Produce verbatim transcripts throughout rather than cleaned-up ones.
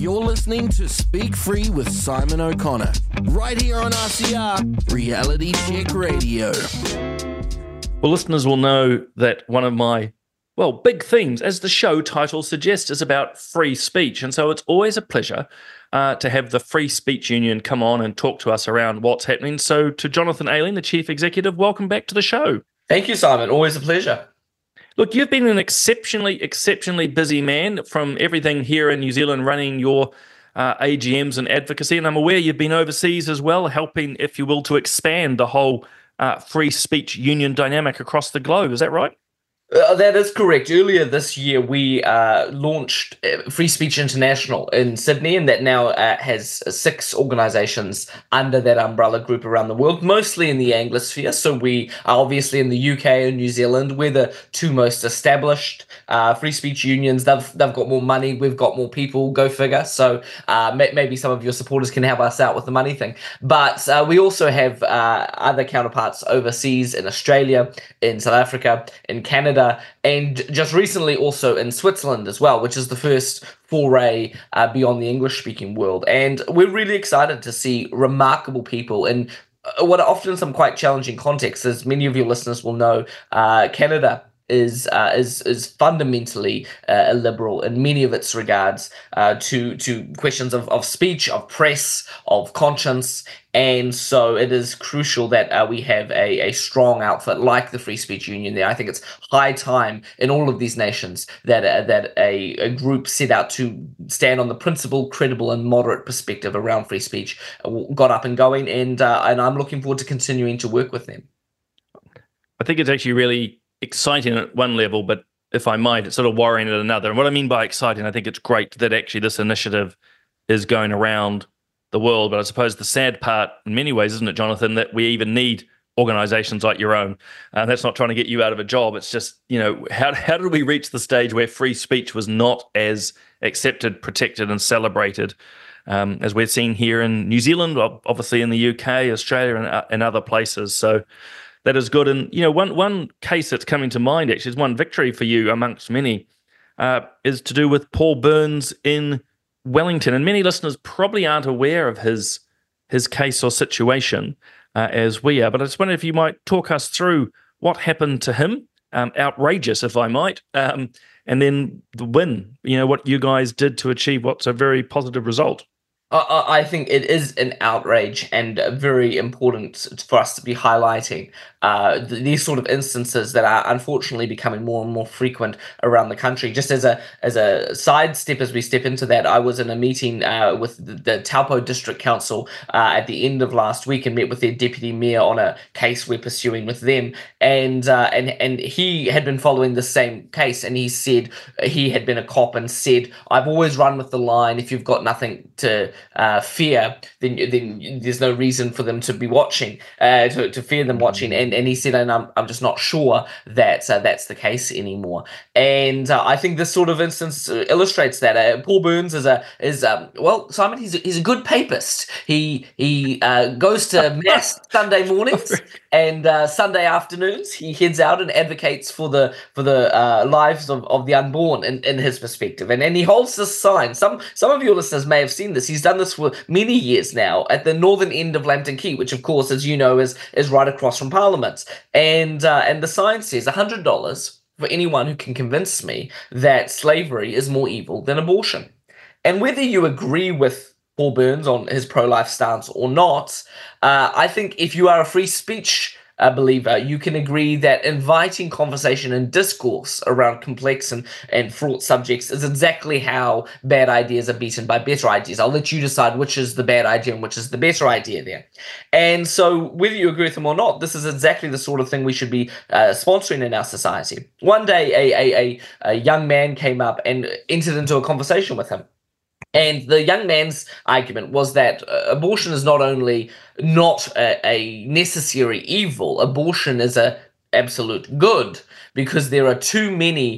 You're listening to Speak Free with Simon O'Connor, right here on R C R, Reality Check Radio. Well, listeners will know that one of my, well, big themes, as the show title suggests, is about free speech. And so it's always a pleasure uh, to have the Free Speech Union come on and talk to us around what's happening. So to Jonathan Ayling, the Chief Executive, welcome back to the show. Thank you, Simon. Always a pleasure. Look, you've been an exceptionally, exceptionally busy man, from everything here in New Zealand, running your uh, A G Ms and advocacy. And I'm aware you've been overseas as well, helping, if you will, to expand the whole uh, free speech union dynamic across the globe. Is that right? Uh, that is correct. Earlier this year, we uh, launched uh, Free Speech International in Sydney, and that now uh, has six organisations under that umbrella group around the world, mostly in the Anglosphere. So we are obviously in the U K and New Zealand. We're the two most established uh, free speech unions. They've, they've got more money. We've got more people. Go figure. So uh, may, maybe some of your supporters can help us out with the money thing. But uh, we also have uh, other counterparts overseas in Australia, in South Africa, in Canada, and just recently also in Switzerland as well, which is the first foray uh, beyond the English-speaking world. And we're really excited to see remarkable people in uh, what are often some quite challenging contexts. As many of your listeners will know, uh, Canada is uh, is is fundamentally uh, illiberal in many of its regards uh, to to questions of, of speech, of press, of conscience. And so it is crucial that uh, we have a, a strong outfit like the Free Speech Union there. I think it's high time in all of these nations that uh, that a, a group set out to stand on the principled, credible, and moderate perspective around free speech uh, got up and going. And uh, and I'm looking forward to continuing to work with them. I think it's actually really exciting at one level, but if I might, it's sort of worrying at another. And what I mean by exciting, I think it's great that actually this initiative is going around the world. But I suppose the sad part in many ways, isn't it, Jonathan, that we even need organizations like your own. And uh, that's not trying to get you out of a job. It's just, you know, how, how did we reach the stage where free speech was not as accepted, protected, and celebrated um, as we're seeing here in New Zealand, obviously in the U K, Australia, and, uh, and other places. So that is good. And, you know, one one case that's coming to mind, actually, is one victory for you amongst many, uh, is to do with Paul Burns in Wellington. And many listeners probably aren't aware of his his case or situation uh, as we are. But I just wondered if you might talk us through what happened to him, um, outrageous, if I might, um, and then the win, you know, what you guys did to achieve what's a very positive result. I think it is an outrage, and very important for us to be highlighting uh, these sort of instances that are unfortunately becoming more and more frequent around the country. Just as a as a sidestep, as we step into that, I was in a meeting uh, with the, the Taupo District Council uh, at the end of last week and met with their deputy mayor on a case we're pursuing with them. And uh, and and he had been following the same case, and he said he had been a cop and said, "I've always run with the line, if you've got nothing to Uh, fear, then then there's no reason for them to be watching, uh, to, to fear them watching." And and he said, and I'm I'm just not sure that uh, that's the case anymore. And uh, I think this sort of instance illustrates that. Uh, Paul Burns is a is um, well, Simon, he's a, he's a good papist. He he uh, goes to mass Sunday mornings and uh, Sunday afternoons. He heads out and advocates for the for the uh, lives of, of the unborn in, in his perspective. And and he holds this sign. Some some of your listeners may have seen this. He's done this for many years now at the northern end of Lambton Quay, which of course, as you know, is is right across from Parliament. And uh, and the sign says one hundred dollars for anyone who can convince me that slavery is more evil than abortion. And whether you agree with Paul Burns on his pro-life stance or not, uh, I think if you are a free speech a believer, you can agree that inviting conversation and discourse around complex and, and fraught subjects is exactly how bad ideas are beaten by better ideas. I'll let you decide which is the bad idea and which is the better idea there. And so whether you agree with them or not, this is exactly the sort of thing we should be uh, sponsoring in our society. One day, a, a, a, a young man came up and entered into a conversation with him. And the young man's argument was that uh, abortion is not only not a, a necessary evil, abortion is a absolute good, because there are too many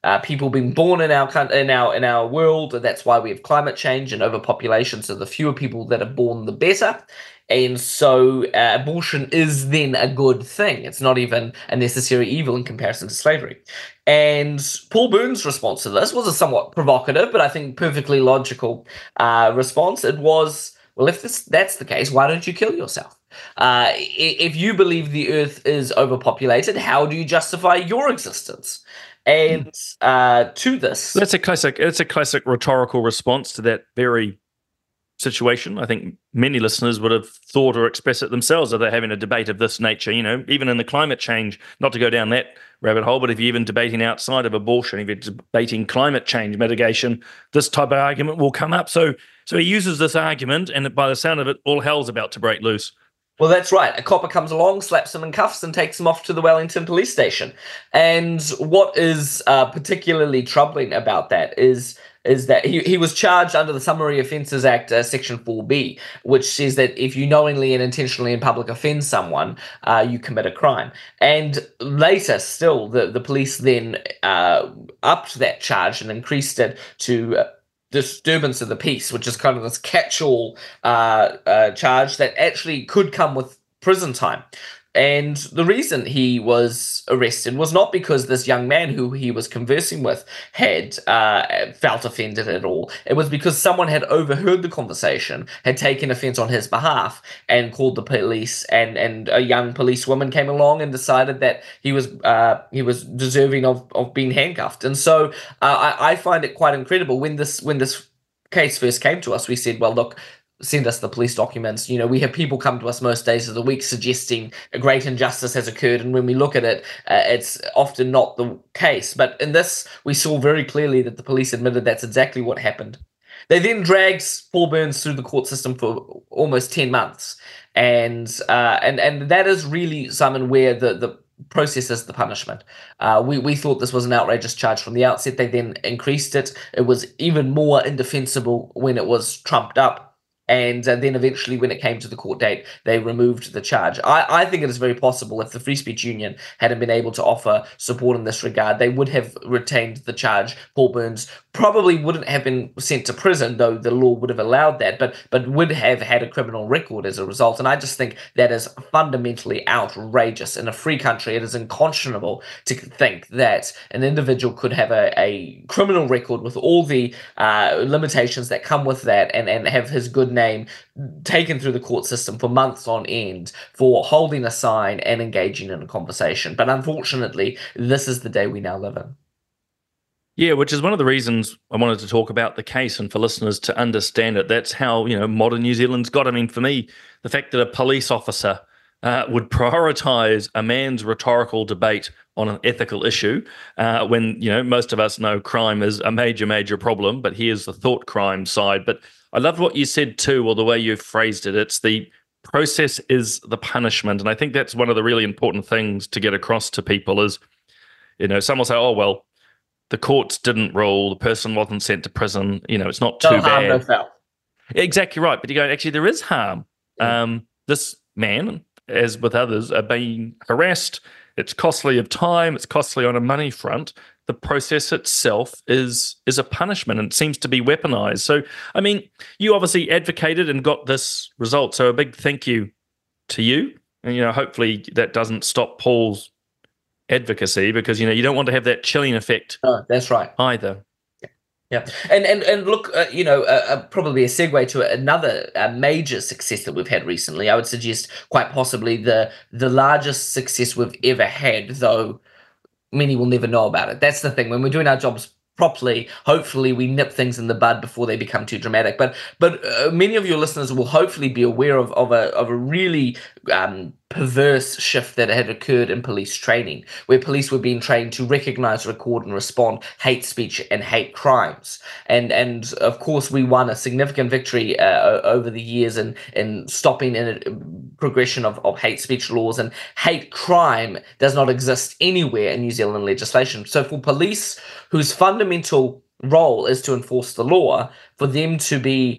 uh, people being born in our coun- in our in our world, and that's why we have climate change and overpopulation. So the fewer people that are born, the better. And so uh, abortion is then a good thing. It's not even a necessary evil in comparison to slavery. And Paul Byrne's response to this was a somewhat provocative, but I think perfectly logical uh, response. It was, well, if this, that's the case, why don't you kill yourself? Uh, if you believe the earth is overpopulated, how do you justify your existence? And uh, to this... That's a classic, it's a classic rhetorical response to that very situation. I think many listeners would have thought or expressed it themselves if they're having a debate of this nature. You know, even in the climate change, not to go down that rabbit hole, but if you're even debating outside of abortion, if you're debating climate change mitigation, this type of argument will come up. So, so he uses this argument, and by the sound of it, all hell's about to break loose. Well, that's right. A copper comes along, slaps him in cuffs, and takes him off to the Wellington police station. And what is uh, particularly troubling about that is is that he, he was charged under the Summary Offences Act, uh, Section four B, which says that if you knowingly and intentionally in public offend someone, uh, you commit a crime. And later, still, the, the police then uh, upped that charge and increased it to... Uh, disturbance of the peace, which is kind of this catch-all uh, uh, charge that actually could come with prison time. And the reason he was arrested was not because this young man who he was conversing with had uh, felt offended at all. It was because someone had overheard the conversation, had taken offense on his behalf, and called the police. And, and a young policewoman came along and decided that he was uh, he was deserving of, of being handcuffed. And so uh, I, I find it quite incredible when this when this case first came to us. We said, well, look, send us the police documents. You know, we have people come to us most days of the week suggesting a great injustice has occurred, and when we look at it, uh, it's often not the case. But in this, we saw very clearly that the police admitted that's exactly what happened. They then dragged Paul Burns through the court system for almost ten months, and uh, and and that is really, Simon, where the the process is the punishment. Uh, we, we thought this was an outrageous charge from the outset. They then increased it. It was even more indefensible when it was trumped up. And uh, then eventually, when it came to the court date, they removed the charge. I, I think it is very possible if the Free Speech Union hadn't been able to offer support in this regard, they would have retained the charge. Paul Burns probably wouldn't have been sent to prison, though the law would have allowed that, but but would have had a criminal record as a result. And I just think that is fundamentally outrageous. In a free country, it is unconscionable to think that an individual could have a, a criminal record with all the uh, limitations that come with that, and, and have his good name taken through the court system for months on end for holding a sign and engaging in a conversation. But unfortunately, this is the day we now live in. Yeah, which is one of the reasons I wanted to talk about the case, and for listeners to understand it. That's how, you know, modern New Zealand's got. I mean, for me, the fact that a police officer uh, would prioritise a man's rhetorical debate on an ethical issue, uh, when, you know, most of us know crime is a major, major problem, but here's the thought crime side. But I loved what you said too, or the way you phrased it. It's the process is the punishment. And I think that's one of the really important things to get across to people is, you know, some will say, oh, well, the courts didn't rule, the person wasn't sent to prison, you know, it's not too no bad. harm, no foul. Exactly right. But you go, actually, there is harm. Yeah. Um, this man, as with others, are being harassed. It's costly of time. It's costly on a money front. The process itself is is a punishment, and it seems to be weaponized. So, I mean, you obviously advocated and got this result. So a big thank you to you. And, you know, hopefully that doesn't stop Paul's advocacy, because, you know, you don't want to have that chilling effect. Oh, that's right. Either. Yeah, and and and look, uh, you know, uh, uh, probably a segue to another uh, major success that we've had recently. I would suggest quite possibly the the largest success we've ever had, though many will never know about it. That's the thing. When we're doing our jobs properly, hopefully we nip things in the bud before they become too dramatic. But but uh, many of your listeners will hopefully be aware of of a of a really um, perverse shift that had occurred in police training, where police were being trained to recognize, record, and respond hate speech and hate crimes. And and of course, we won a significant victory uh, over the years in in stopping a progression of, of hate speech laws, and hate crime does not exist anywhere in New Zealand legislation. So for police, whose fundamental role is to enforce the law, for them to be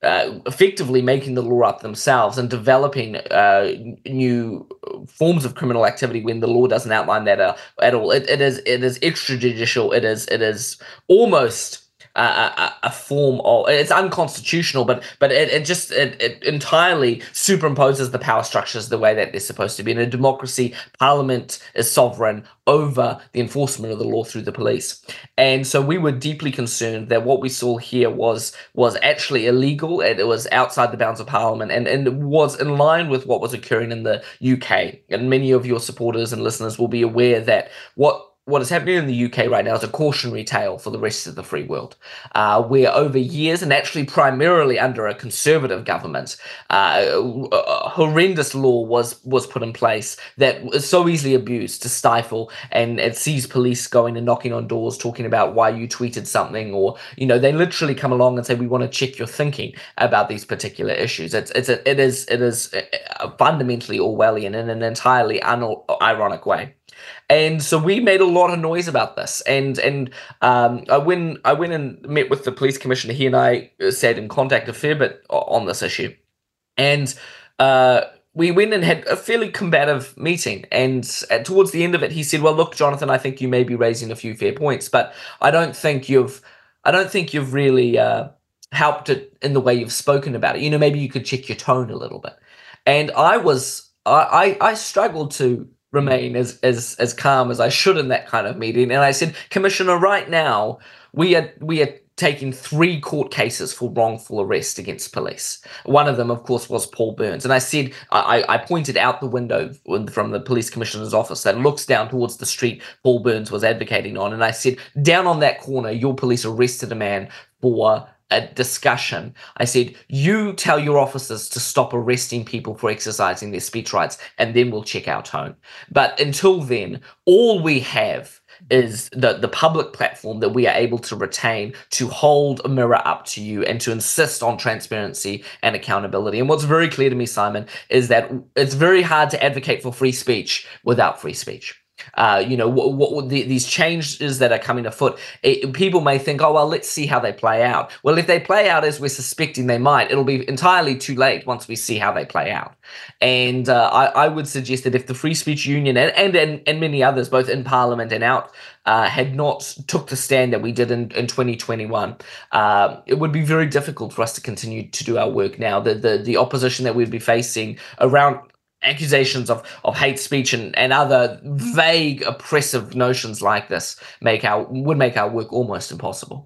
uh, effectively making the law up themselves and developing uh, new forms of criminal activity when the law doesn't outline that uh, at all. It, it is it is extrajudicial. It is it is almost Uh, a, a form of, it's unconstitutional, but but it, it just it, it entirely superimposes the power structures the way that they're supposed to be. In a democracy, Parliament is sovereign over the enforcement of the law through the police, and so we were deeply concerned that what we saw here was was actually illegal, and it was outside the bounds of Parliament, and and was in line with what was occurring in the U K. And many of your supporters and listeners will be aware that what. What is happening in the U K right now is a cautionary tale for the rest of the free world, uh, where over years, and actually primarily under a conservative government, uh, a horrendous law was was put in place that was so easily abused to stifle, and it sees police going and knocking on doors, talking about why you tweeted something, or, you know, they literally come along and say, we want to check your thinking about these particular issues. It's it's a, it is it is fundamentally Orwellian in an entirely unironic way. And so we made a lot of noise about this, and and um, I went I went and met with the police commissioner. He and I sat in contact a fair bit on this issue, and uh, we went and had a fairly combative meeting. And towards the end of it, he said, "Well, look, Jonathan, I think you may be raising a few fair points, but I don't think you've I don't think you've really uh, helped it in the way you've spoken about it. You know, maybe you could check your tone a little bit." And I was I I, I struggled to remain as as as calm as I should in that kind of meeting. And I said, Commissioner, right now we are we are taking three court cases for wrongful arrest against police. One of them, of course, was Paul Burns. And I said, I, I pointed out the window from the police commissioner's office that looks down towards the street Paul Burns was advocating on. And I said, down on that corner, your police arrested a man for a discussion. I said, you tell your officers to stop arresting people for exercising their speech rights, and then we'll check our tone. But until then, all we have is the, the public platform that we are able to retain to hold a mirror up to you and to insist on transparency and accountability. And what's very clear to me, Simon, is that it's very hard to advocate for free speech without free speech. Uh, you know, what, what the, these changes that are coming afoot, it, people may think, oh, well, let's see how they play out. Well, if they play out as we're suspecting they might, it'll be entirely too late once we see how they play out. And uh, I, I would suggest that if the Free Speech Union and, and, and, and many others, both in Parliament and out, uh, had not took the stand that we did in, in twenty twenty-one, uh, it would be very difficult for us to continue to do our work now. The, the, the opposition that we'd be facing around accusations of, of hate speech and, and other vague oppressive notions like this make our would make our work almost impossible.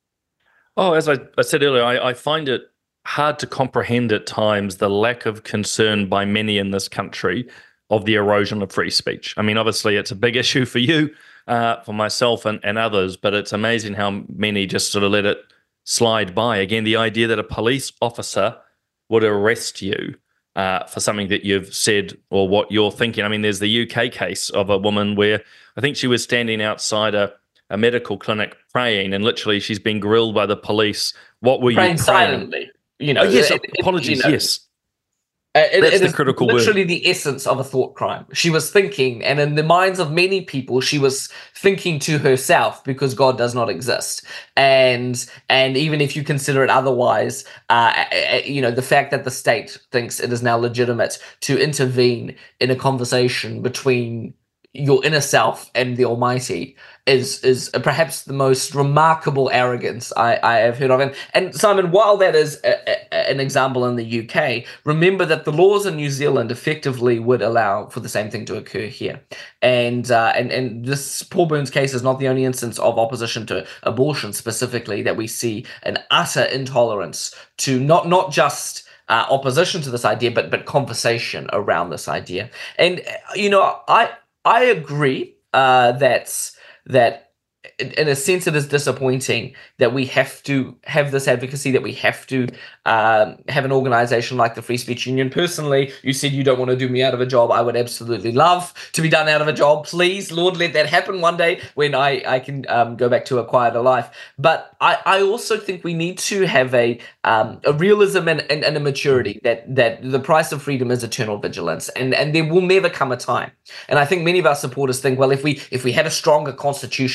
Oh, as I, I said earlier, I, I find it hard to comprehend at times the lack of concern by many in this country of the erosion of free speech. I mean, obviously, it's a big issue for you, uh, for myself and, and others, but it's amazing how many just sort of let it slide by. Again, the idea that a police officer would arrest you Uh, for something that you've said or what you're thinking. I mean, there's the U K case of a woman where I think she was standing outside a, a medical clinic praying, and literally she's been grilled by the police. What were praying you praying? silently? You know, oh, yes, it, apologies, you know, yes. Uh, it, That's it the is critical literally word. the essence of a thought crime. She was thinking, and in the minds of many people, she was thinking to herself, because God does not exist. And and even if you consider it otherwise, uh, you know, the fact that the state thinks it is now legitimate to intervene in a conversation between your inner self and the Almighty is is perhaps the most remarkable arrogance I, I have heard of. And, and Simon, while that is a, a, an example in the U K, remember that the laws in New Zealand effectively would allow for the same thing to occur here. And uh, and and this Paul Burns case is not the only instance of opposition to abortion specifically that we see an utter intolerance to not not just Uh, opposition to this idea, but but conversation around this idea. And you know, I I agree uh, that's that in a sense it is disappointing that we have to have this advocacy, that we have to um, have an organization like the Free Speech Union. Personally, you said you don't want to do me out of a job. I would absolutely love to be done out of a job. Please, Lord, let that happen one day when I, I can um, go back to a quieter life. But I, I also think we need to have a um, a realism and, and, and a maturity that that the price of freedom is eternal vigilance, and, and there will never come a time. And I think many of our supporters think, well, if we if we had a stronger constitution, if we got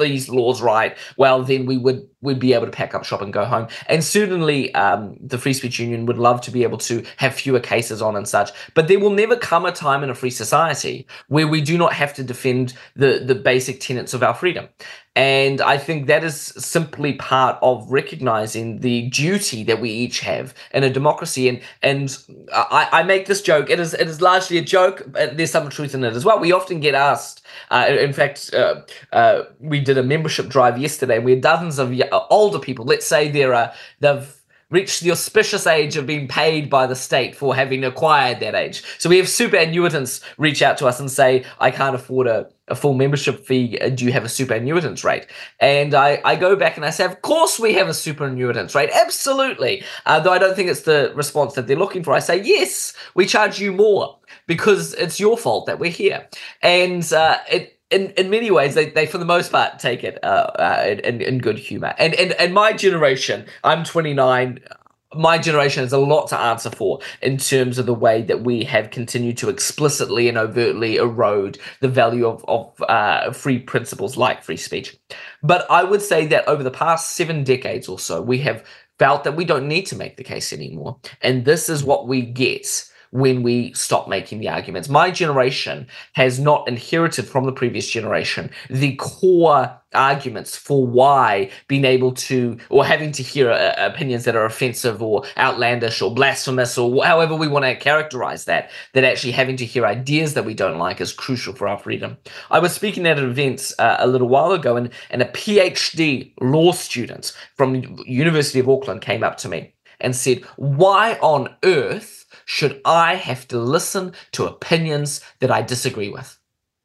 these laws right, well, then we would would be able to pack up shop and go home. And certainly um, the Free Speech Union would love to be able to have fewer cases on and such. But there will never come a time in a free society where we do not have to defend the, the basic tenets of our freedom. And I think that is simply part of recognizing the duty that we each have in a democracy. And and I, I make this joke. It is it is largely a joke, but there's some truth in it as well. We often get asked, uh, in fact, uh, uh, we did a membership drive yesterday, and we had dozens of older people. Let's say they're uh, they've reached the auspicious age of being paid by the state for having acquired that age. So we have superannuitants reach out to us and say, I can't afford a, a full membership fee. Do you have a superannuitants rate? And I, I go back and I say, of course we have a superannuitants rate. Absolutely. Uh, though I don't think it's the response that they're looking for. I say, yes, we charge you more because it's your fault that we're here. And uh, it, In, in many ways, they, they for the most part take it uh, uh, in, in good humor. And, and and my generation, I'm twenty-nine, my generation has a lot to answer for in terms of the way that we have continued to explicitly and overtly erode the value of, of uh, free principles like free speech. But I would say that over the past seven decades or so, we have felt that we don't need to make the case anymore. And this is what we get when we stop making the arguments. My generation has not inherited from the previous generation the core arguments for why being able to, or having to hear uh, opinions that are offensive or outlandish or blasphemous or however we want to characterize that, that actually having to hear ideas that we don't like is crucial for our freedom. I was speaking at an event uh, a little while ago, and, and a PhD law student from the University of Auckland came up to me and said, why on earth should I have to listen to opinions that I disagree with?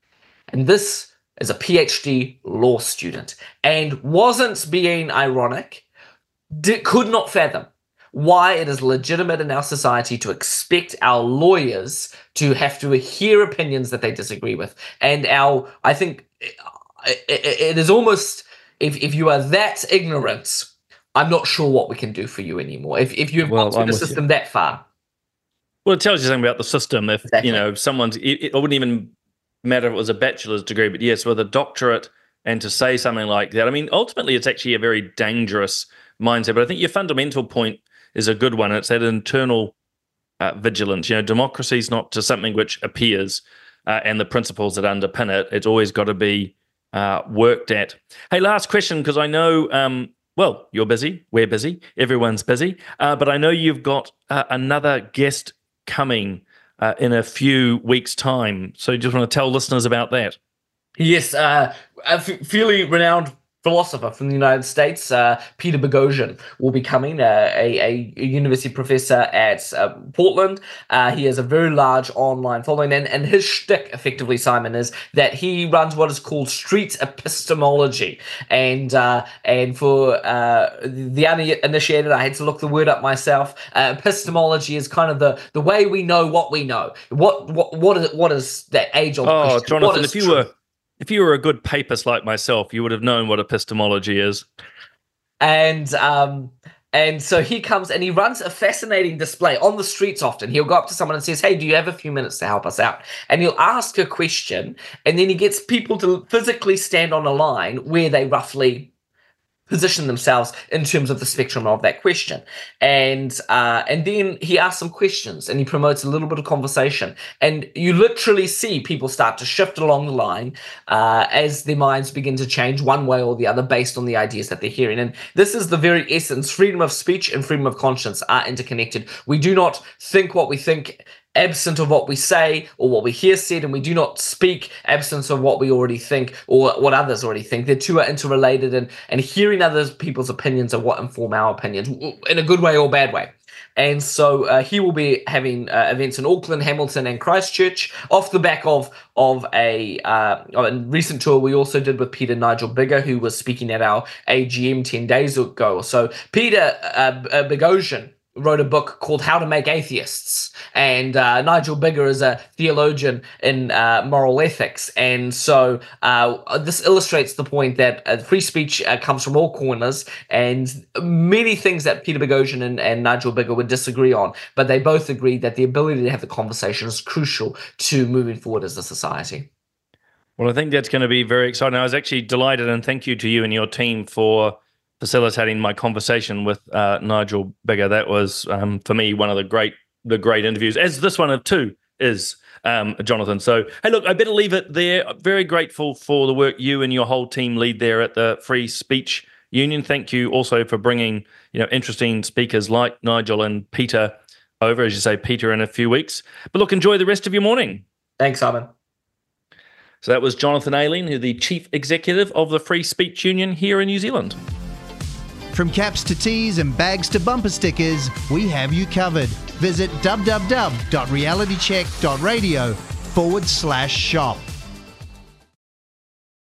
And this is a PhD law student, and wasn't being ironic, did, could not fathom why it is legitimate in our society to expect our lawyers to have to hear opinions that they disagree with. And our, I think it, it, it is almost, if, if you are that ignorant, I'm not sure what we can do for you anymore. If, if you've well, gone through the system you. that far. Well, it tells you something about the system. If, exactly. you know, someone's, it, it wouldn't even matter if it was a bachelor's degree, but yes, with a doctorate, and to say something like that, I mean, ultimately it's actually a very dangerous mindset. But I think your fundamental point is a good one. It's that internal uh, vigilance. You know, democracy is not just something which appears uh, and the principles that underpin it. It's always got to be uh, worked at. Hey, last question, because I know, um, well, you're busy, we're busy, everyone's busy, uh, but I know you've got uh, another guest coming uh, in a few weeks' time. So you just want to tell listeners about that? Yes, uh, a f- fairly renowned philosopher from the United States, uh, Peter Boghossian, will be coming, uh, a, a university professor at uh, Portland. Uh, he has a very large online following, and, and his shtick, effectively, Simon, is that he runs what is called street epistemology. And uh, and for uh, the uninitiated, I had to look the word up myself. Uh, epistemology is kind of the, the way we know what we know. What what what is what is that age-old oh, question? Jonathan, if you truth? were If you were a good papist like myself, you would have known what epistemology is. And um, and so he comes and he runs a fascinating display on the streets often. He'll go up to someone and says, hey, do you have a few minutes to help us out? And he'll ask a question, and then he gets people to physically stand on a line where they roughly position themselves in terms of the spectrum of that question. And uh, and then he asks some questions, and he promotes a little bit of conversation. And you literally see people start to shift along the line uh, as their minds begin to change one way or the other based on the ideas that they're hearing. And this is the very essence. Freedom of speech and freedom of conscience are interconnected. We do not think what we think absent of what we say or what we hear said, and we do not speak absent of what we already think or what others already think. The two are interrelated, and, and hearing other people's opinions are what inform our opinions, in a good way or bad way. And so uh, he will be having uh, events in Auckland, Hamilton, and Christchurch off the back of of a, uh, a recent tour we also did with Peter Nigel Biggar, who was speaking at our A G M ten days ago. So Peter uh, uh, Boghossian wrote a book called How to Make Atheists, and uh, Nigel Biggar is a theologian in uh, moral ethics, and so uh, this illustrates the point that uh, free speech uh, comes from all corners, and many things that Peter Boghossian and, and Nigel Biggar would disagree on, but they both agree that the ability to have the conversation is crucial to moving forward as a society. Well, I think that's going to be very exciting. I was actually delighted, and thank you to you and your team for facilitating my conversation with uh, Nigel Biggar. That was, um, for me, one of the great the great interviews, as this one of two is, um, Jonathan. So, hey, look, I better leave it there. Very grateful for the work you and your whole team lead there at the Free Speech Union. Thank you also for bringing, you know, interesting speakers like Nigel and Peter over, as you say, Peter, in a few weeks. But look, enjoy the rest of your morning. Thanks, Simon. So that was Jonathan Ayling, who's the Chief Executive of the Free Speech Union here in New Zealand. From caps to tees and bags to bumper stickers, we have you covered. Visit www.realitycheck.radio forward slash shop.